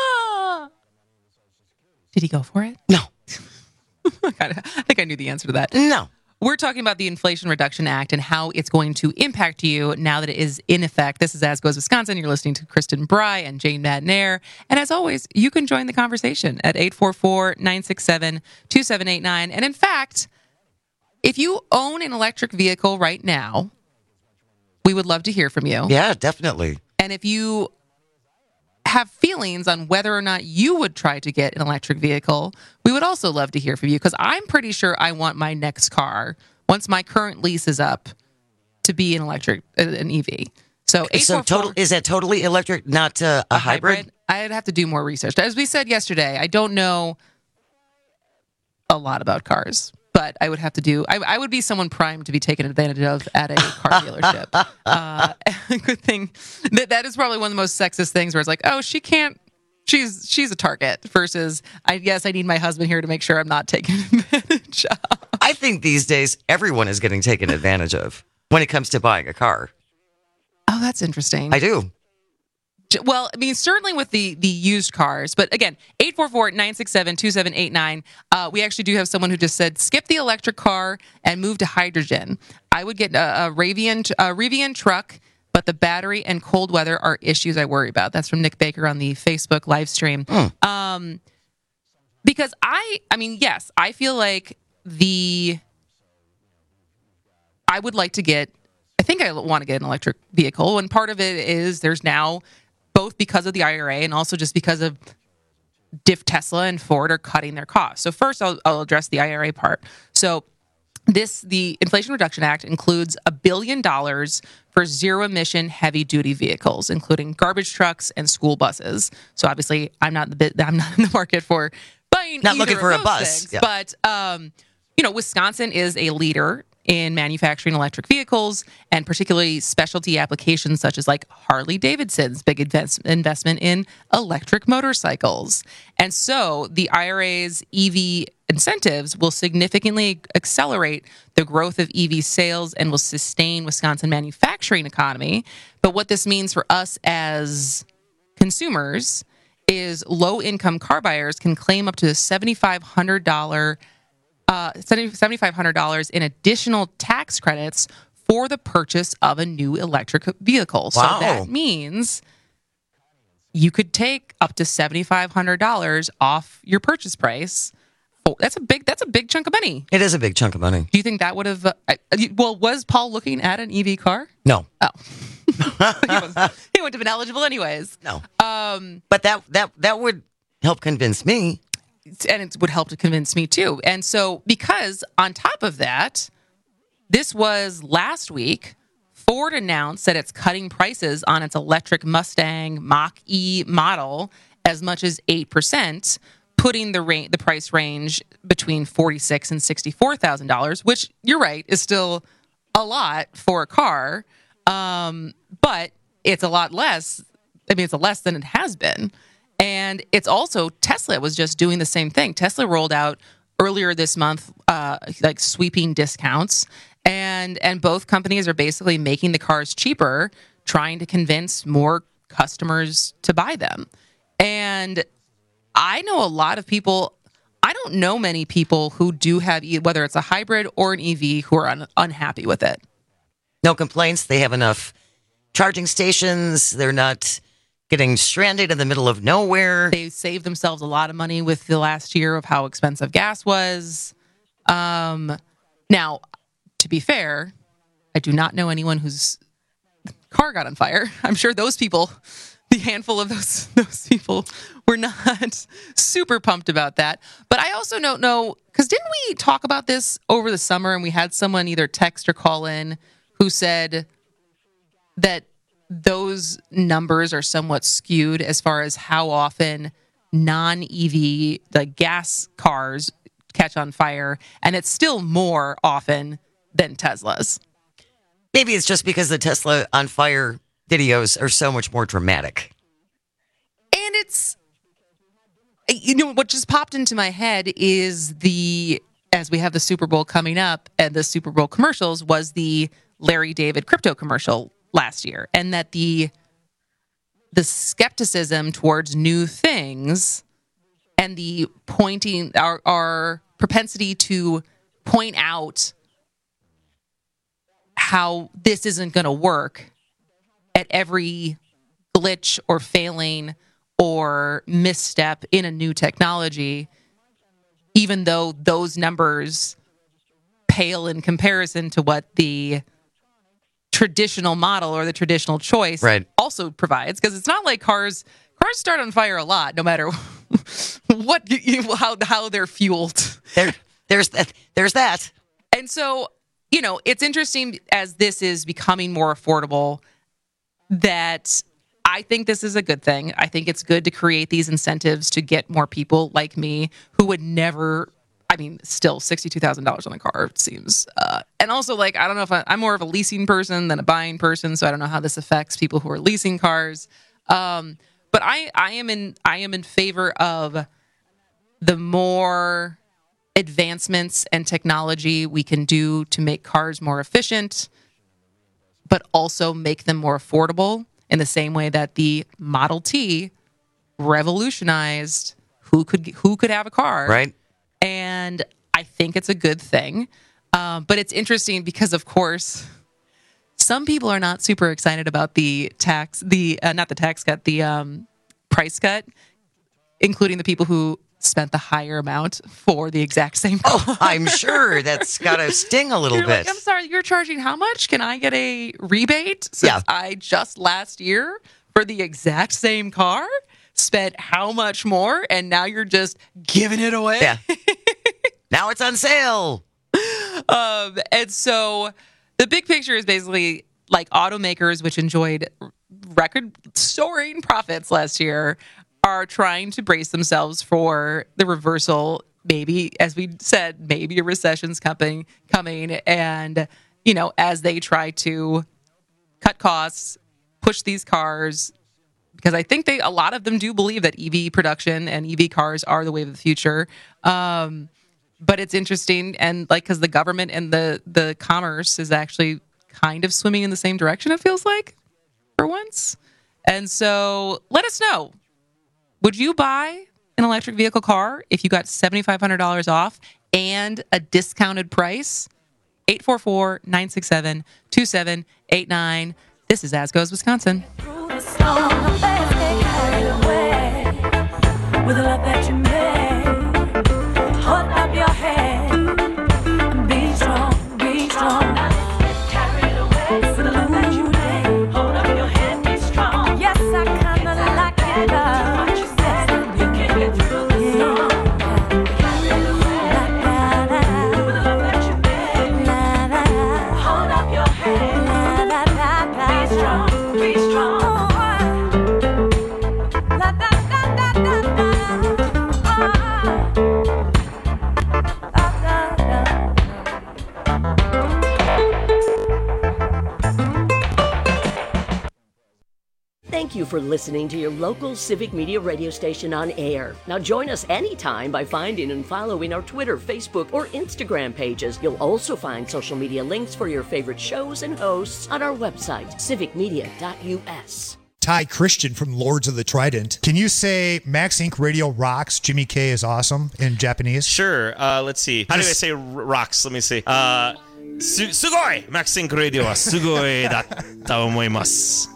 Did he go for it? No. I think I knew the answer to that. No. We're talking about the Inflation Reduction Act and how it's going to impact you now that it is in effect. This is As Goes Wisconsin. You're listening to Kristen Bry and Jane Madnair. And as always, you can join the conversation at eight four four, nine six seven, two seven eight nine. And in fact, if you own an electric vehicle right now, we would love to hear from you. Yeah, definitely. And if you have feelings on whether or not you would try to get an electric vehicle, we would also love to hear from you, because I'm pretty sure I want my next car, once my current lease is up, to be an electric, an E V. So, so total, is that totally electric, not uh, a, a hybrid? hybrid? I'd have to do more research. As we said yesterday, I don't know a lot about cars, but I would have to do, I, I would be someone primed to be taken advantage of at a car dealership. Uh, good thing that that is probably one of the most sexist things, where it's like, oh, she can't, she's she's a target, versus, I guess I need my husband here to make sure I'm not taken advantage of. I think these days everyone is getting taken advantage of when it comes to buying a car. Oh, that's interesting. I do. Well, I mean, certainly with the the used cars. But again, eight four four, nine six seven, two seven eight nine. Uh, we actually do have someone who just said, skip the electric car and move to hydrogen. I would get a, a Rivian, a Rivian truck, but the battery and cold weather are issues I worry about. That's from Nick Baker on the Facebook live stream. Mm. Um, because I, I mean, yes, I feel like the, I would like to get, I think I want to get an electric vehicle. And part of it is there's now, both because of the I R A and also just because of Diff Tesla and Ford are cutting their costs. So first, I'll, I'll address the I R A part. So this, the Inflation Reduction Act includes a billion dollars for zero-emission heavy-duty vehicles, including garbage trucks and school buses. So obviously, I'm not in the bit, I'm not in the market for buying. Not either looking of for a those bus, things, yeah. But um, you know, Wisconsin is a leader in manufacturing electric vehicles, and particularly specialty applications such as like Harley Davidson's big invest- investment in electric motorcycles. And so the I R A's E V incentives will significantly accelerate the growth of E V sales and will sustain Wisconsin manufacturing economy. But what this means for us as consumers is low-income car buyers can claim up to seven thousand five hundred dollars Uh, seven thousand five hundred dollars in additional tax credits for the purchase of a new electric vehicle. Wow. So that means you could take up to seven thousand five hundred dollars off your purchase price. Oh, that's a big that's a big chunk of money. It is a big chunk of money. Do you think that would have? Uh, well, was Paul looking at an E V car? No. Oh, he, was, he wouldn't have been eligible anyways. No. Um, but that that that would help convince me. And it would help to convince me too. And so, because on top of that, this was last week, Ford announced that it's cutting prices on its electric Mustang Mach-E model as much as eight percent, putting the ra- the price range between forty-six thousand dollars and sixty-four thousand dollars, which, you're right, is still a lot for a car. Um, but it's a lot less. I mean, it's a less than it has been. And it's also, Tesla was just doing the same thing. Tesla rolled out earlier this month, uh, like sweeping discounts, and and both companies are basically making the cars cheaper, trying to convince more customers to buy them. And I know a lot of people, I don't know many people who do have, whether it's a hybrid or an E V, who are un- unhappy with it. No complaints. They have enough charging stations. They're not getting stranded in the middle of nowhere. They saved themselves a lot of money with the last year of how expensive gas was. Um, now, to be fair, I do not know anyone whose car got on fire. I'm sure those people, the handful of those those people, were not super pumped about that. But I also don't know, because didn't we talk about this over the summer, and we had someone either text or call in who said that those those numbers are somewhat skewed as far as how often non-E V, like gas cars, catch on fire, and it's still more often than Teslas. Maybe it's just because the Tesla on fire videos are so much more dramatic. And it's, you know, what just popped into my head is the, as we have the Super Bowl coming up, and the Super Bowl commercials was the Larry David crypto commercial last year, and that the the skepticism towards new things and the pointing, our, our propensity to point out how this isn't going to work at every glitch or failing or misstep in a new technology, even though those numbers pale in comparison to what the traditional model or the traditional choice right. also provides. Because it's not like cars cars start on fire a lot, no matter what how how they're fueled. There, there's that. There's that. And so, you know, it's interesting as this is becoming more affordable that I think this is a good thing. I think it's good to create these incentives to get more people like me who would never, I mean, still sixty-two thousand dollars on a car seems, uh, and also like, I don't know if I, I'm more of a leasing person than a buying person, so I don't know how this affects people who are leasing cars. Um, but I, I am in, I am in favor of the more advancements and technology we can do to make cars more efficient, but also make them more affordable in the same way that the Model T revolutionized who could who could have a car. Right. And I think it's a good thing. Um, but it's interesting because, of course, some people are not super excited about the tax, the uh, not the tax cut, the um, price cut, including the people who spent the higher amount for the exact same car. Oh, I'm sure that's got to sting a little You're bit. Like, I'm sorry, you're charging how much? Can I get a rebate? Since yeah. I just last year for the exact same car spent how much more, and now you're just giving it away? Yeah. Now it's on sale. Um, and so the big picture is basically like automakers, which enjoyed record soaring profits last year, are trying to brace themselves for the reversal. Maybe, as we said, maybe a recession's coming, coming, and you know, as they try to cut costs, push these cars, because I think they a lot of them do believe that E V production and E V cars are the wave of the future. Um, but it's interesting, and like because the government and the the commerce is actually kind of swimming in the same direction. It feels like for once, and so let us know. Would you buy an electric vehicle car if you got seven thousand five hundred dollars off and a discounted price? eight four four, nine six seven, two seven eight nine. This is As Goes Wisconsin. With the love that you made, hold up your head and be strong, be strong. Carried away with the love that you made, hold up your head, be strong. Yes, I kinda like it, but you can't get through the storm. Carried away with the love that you made, hold up your head, be strong, be strong. Thank you for listening to your local Civic Media radio station on air. Now join us anytime by finding and following our Twitter, Facebook, or Instagram pages. You'll also find social media links for your favorite shows and hosts on our website, civic media dot u s. Ty Christian from Lords of the Trident. Can you say Max Incorporated Radio rocks, Jimmy K is awesome in Japanese? Sure. Uh, let's see. How do I say r- rocks? Let me see. Uh, su- sugoi! Max Incorporated Radio wa sugoi datta omoimasu.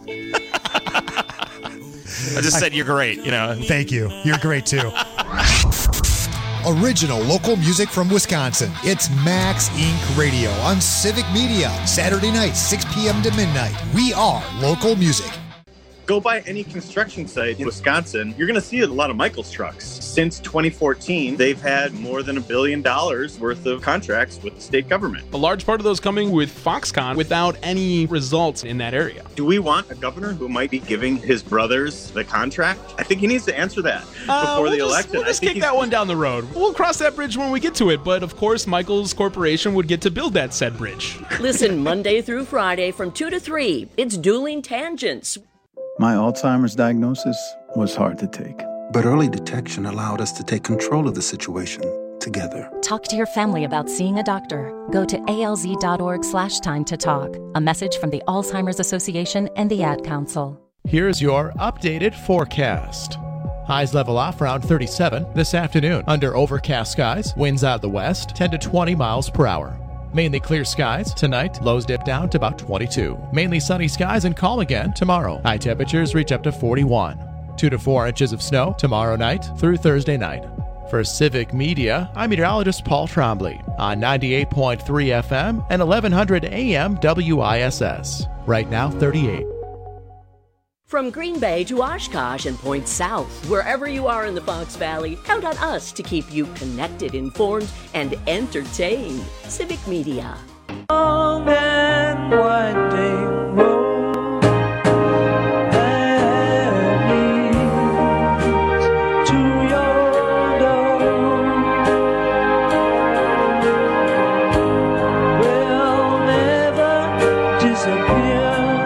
I just said you're great, you know. Thank you. You're great too. Original local music from Wisconsin. It's Max Incorporated Radio on Civic Media. Saturday night, six p.m. to midnight. We are local music. Go by any construction site in Wisconsin, you're going to see a lot of Michaels trucks. Since twenty fourteen, they've had more than a billion dollars worth of contracts with the state government. A large part of those coming with Foxconn without any results in that area. Do we want a governor who might be giving his brothers the contract? I think he needs to answer that Uh, before we'll the just, election. We'll just I think kick he's- that one down the road. We'll cross that bridge when we get to it. But of course, Michaels Corporation would get to build that said bridge. Listen Monday through Friday from two to three. It's Dueling Tangents. My Alzheimer's diagnosis was hard to take, but early detection allowed us to take control of the situation together. Talk to your family about seeing a doctor. Go to alz.org slash time to talk. A message from the Alzheimer's Association and the Ad Council. Here's your updated forecast. Highs level off around thirty-seven this afternoon. Under overcast skies, winds out of the west, ten to twenty miles per hour. Mainly clear skies tonight, lows dip down to about twenty-two. Mainly sunny skies and calm again tomorrow. High temperatures reach up to forty-one. Two to four inches of snow tomorrow night through Thursday night. For Civic Media, I'm meteorologist Paul Trombley on ninety-eight point three F M and eleven hundred A M W I S S. Right now, thirty-eight. From Green Bay to Oshkosh and Point South, wherever you are in the Fox Valley, count on us to keep you connected, informed, and entertained. Civic Media. Long and winding road that leads to your door will never disappear.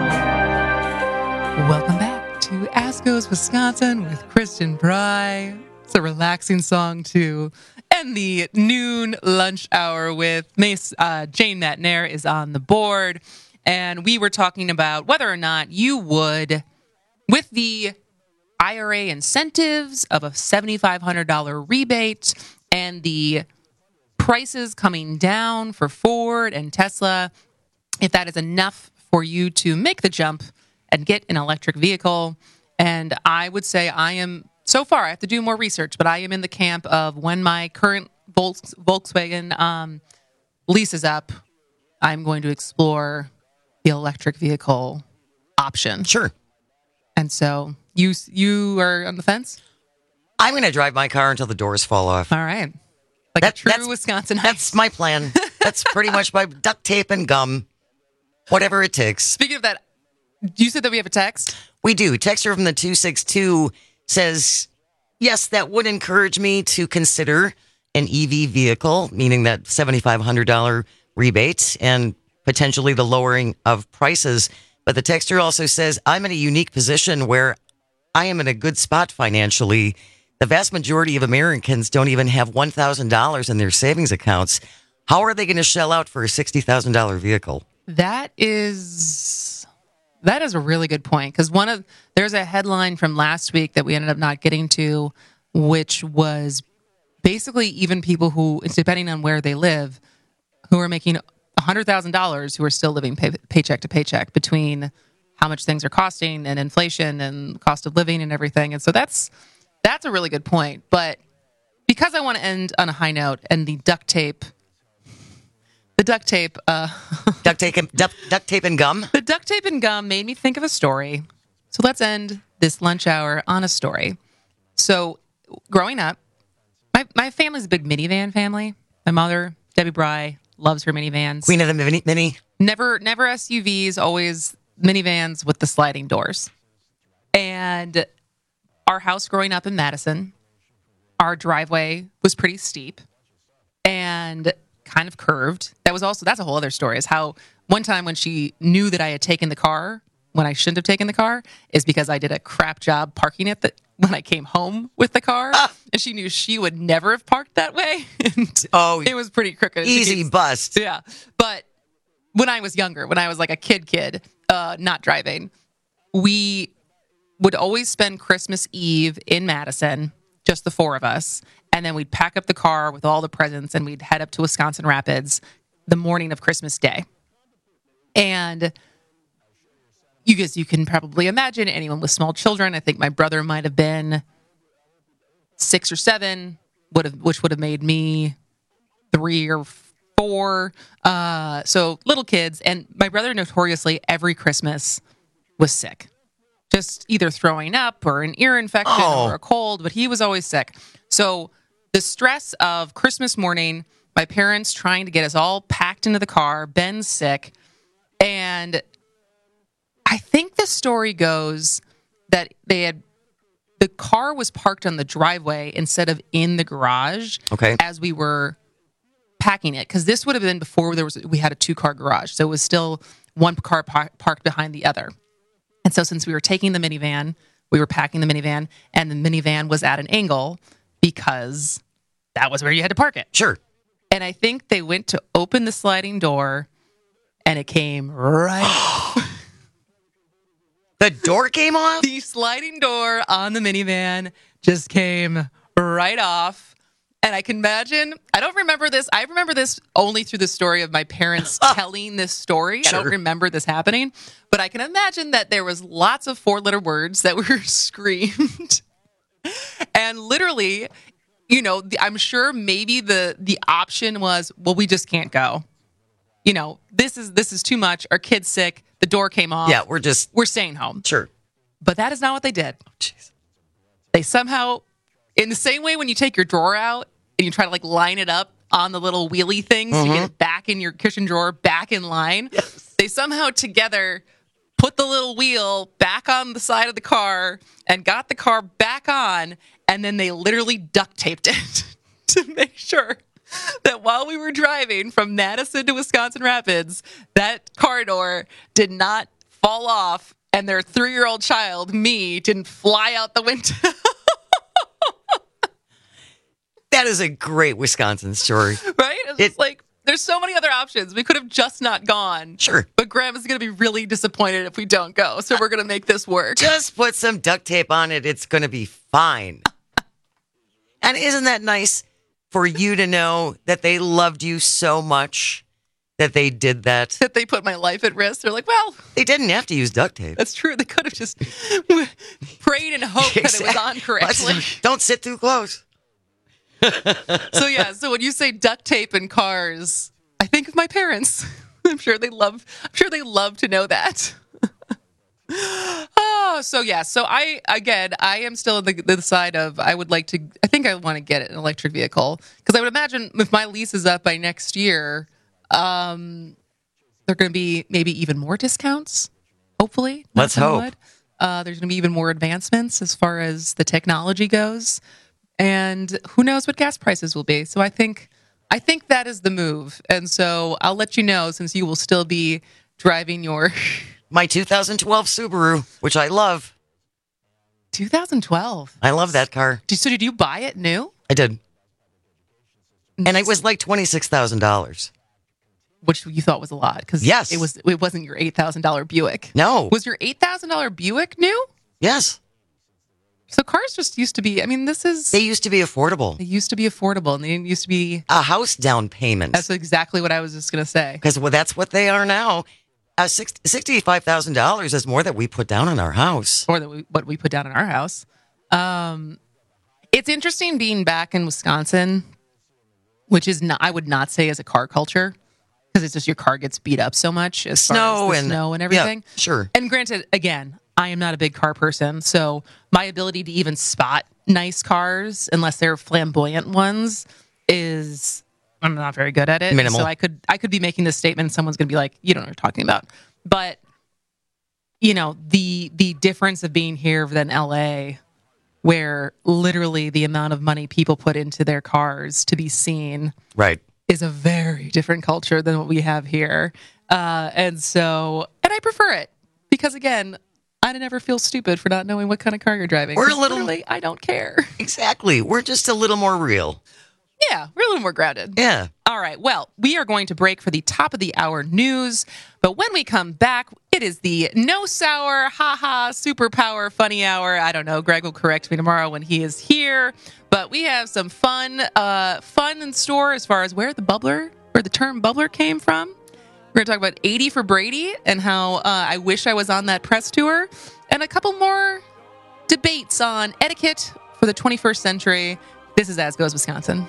Welcome back to Ask Goes Wisconsin with Kristen Bry. It's a relaxing song to end the noon lunch hour with. Mace, uh, Jane Matnair is on the board, and we were talking about whether or not you would, with the I R A incentives of a seven thousand five hundred dollars rebate and the prices coming down for Ford and Tesla, if that is enough for you to make the jump and get an electric vehicle. And I would say I am, so far, I have to do more research, but I am in the camp of when my current Volks, Volkswagen um, lease is up, I'm going to explore the electric vehicle option. Sure. And so you you are on the fence? I'm going to drive my car until the doors fall off. All right. Like That- a true that's- Wisconsin. That's my plan. That's pretty much my duct tape and gum, whatever it takes. Speaking of that, you said that we have a text? We do. Texter from the two six two says, yes, that would encourage me to consider an E V vehicle, meaning that seven thousand five hundred dollars rebate and potentially the lowering of prices. But the texter also says, I'm in a unique position where I am in a good spot financially. The vast majority of Americans don't even have one thousand dollars in their savings accounts. How are they going to shell out for a sixty thousand dollars vehicle? That is that is a really good point, because one of there's a headline from last week that we ended up not getting to, which was basically even people who, depending on where they live, who are making one hundred thousand dollars who are still living pay, paycheck to paycheck between how much things are costing and inflation and cost of living and everything. And so that's that's a really good point. But because I want to end on a high note, and the duct tape The duct tape, uh, duct tape, and, duct, duct tape and gum. The duct tape and gum made me think of a story. So let's end this lunch hour on a story. So, growing up, my my family's a big minivan family. My mother, Debbie Bry, loves her minivans. Queen of the mini, mini. Never, never S U Vs. Always minivans with the sliding doors. And our house growing up in Madison, our driveway was pretty steep and kind of curved. That was also, that's a whole other story, is how one time when she knew that I had taken the car when I shouldn't have taken the car is because I did a crap job parking it the, when I came home with the car. Ah. And she knew she would never have parked that way. And oh, it was pretty crooked. Easy because, bust. Yeah. But when I was younger, when I was like a kid kid, uh, not driving, we would always spend Christmas Eve in Madison, just the four of us. And then we'd pack up the car with all the presents and we'd head up to Wisconsin Rapids the morning of Christmas Day. And you guys, you can probably imagine anyone with small children. I think my brother might have been six or seven, would have, which would have made me three or four. Uh, so little kids. And my brother notoriously every Christmas was sick. just either throwing up or an ear infection Oh. or a cold, but he was always sick. So the stress of Christmas morning, my parents trying to get us all packed into the car, Ben's sick, and I think the story goes that they had the car was parked on the driveway instead of in the garage Okay. as we were packing it, because this would have been before there was we had a two-car garage, so it was still one car par- parked behind the other. And so since we were taking the minivan, we were packing the minivan, and the minivan was at an angle because that was where you had to park it. Sure. And I think they went to open the sliding door, and it came right The door came off? The sliding door on the minivan just came right off. And I can imagine, I don't remember this. I remember this only through the story of my parents telling this story. Sure. I don't remember this happening. But I can imagine that there was lots of four-letter words that were screamed. And literally, you know, the, I'm sure maybe the the option was, well, we just can't go. You know, this is this is too much. Our kid's sick. The door came off. Yeah, we're just... We're staying home. Sure. But that is not what they did. They somehow, in the same way when you take your drawer out and you try to like line it up on the little wheelie things Mhm. to get it back in your cushion drawer, back in line, Yes. they somehow together put the little wheel back on the side of the car and got the car back on, and then they literally duct taped it to make sure that while we were driving from Madison to Wisconsin Rapids, that car door did not fall off and their three-year-old child, me, didn't fly out the window. That is a great Wisconsin story. Right? It's just like, there's so many other options. We could have just not gone. Sure. But Grandma's going to be really disappointed if we don't go. So we're going to make this work. Just put some duct tape on it. It's going to be fine. And isn't that nice for you to know that they loved you so much that they did that? That they put my life at risk. They're like, well, they didn't have to use duct tape. That's true. They could have just prayed and hoped that it was on correctly. Don't sit too close. So yeah, so when you say duct tape in cars, I think of my parents. I'm sure they love I'm sure they love to know that. Oh, so yeah, so I again, I am still on the, the side of I would like to I think I want to get an electric vehicle, because I would imagine if my lease is up by next year, um there're going to be maybe even more discounts, hopefully. Let's knock on hope. wood. Uh, there's going to be even more advancements as far as the technology goes. And who knows what gas prices will be. So I think I think that is the move. And so I'll let you know, since you will still be driving your My two thousand twelve Subaru, which I love. two thousand twelve. I love that car. Did- So did you buy it new? I did. And it was like twenty-six thousand dollars. Which you thought was a lot, because Yes. it was it wasn't your eight thousand dollars Buick. No. Was your eight thousand dollars Buick new? Yes. So cars just used to be, I mean, this is They used to be affordable. They used to be affordable, and they didn't used to be a house down payment. That's exactly what I was just going to say. Because well, that's what they are now. Uh, sixty-five thousand dollars is more that we put down on our house. More than we, what we put down in our house. Um, it's interesting being back in Wisconsin, which is not, I would not say is a car culture, because it's just your car gets beat up so much as Snow far as the and- snow and yeah, everything. sure. And granted, again, I am not a big car person, so my ability to even spot nice cars, unless they're flamboyant ones, is I'm not very good at it. Minimal. So I could I could be making this statement, and someone's going to be like, "You don't know what you're talking about." But you know, the the difference of being here than L A, where literally the amount of money people put into their cars to be seen, Right. is a very different culture than what we have here. Uh, and so, and I prefer it, because again, I never feel stupid for not knowing what kind of car you're driving. We're a 'Cause little- literally, I don't care. Exactly. We're just a little more real. Yeah, we're a little more grounded. Yeah. All right. Well, we are going to break for the top of the hour news. But when we come back, it is the no sour, haha, superpower, funny hour. I don't know. Greg will correct me tomorrow when he is here. But we have some fun, uh, fun in store as far as where the bubbler, where the term bubbler came from. We're going to talk about eighty for Brady and how uh, I wish I was on that press tour, and a couple more debates on etiquette for the twenty-first century. This is As Goes Wisconsin.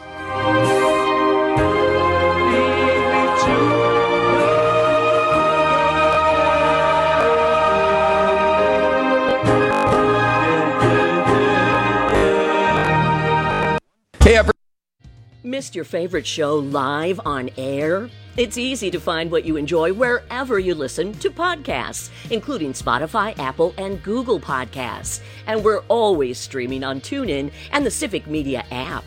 Missed your favorite show live on air? It's easy to find what you enjoy wherever you listen to podcasts, including Spotify, Apple, and Google Podcasts. And we're always streaming on TuneIn and the Civic Media app.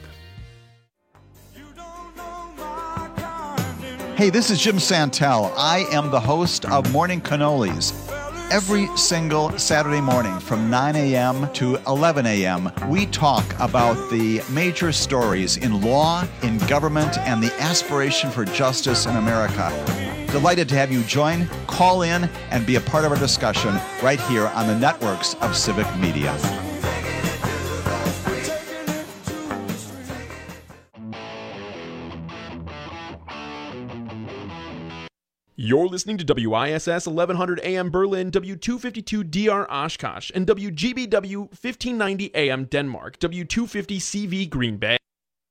Hey, this is Jim Santel. I am the host of Morning Cannolis. Every single Saturday morning from nine a.m. to eleven a.m., we talk about the major stories in law, in government, and the aspiration for justice in America. Delighted to have you join, call in, and be a part of our discussion right here on the networks of Civic Media. You're listening to W I S S eleven hundred A M Berlin, W two fifty-two D R Oshkosh, and W G B W fifteen ninety A M Denmark, W two fifty C V Green Bay.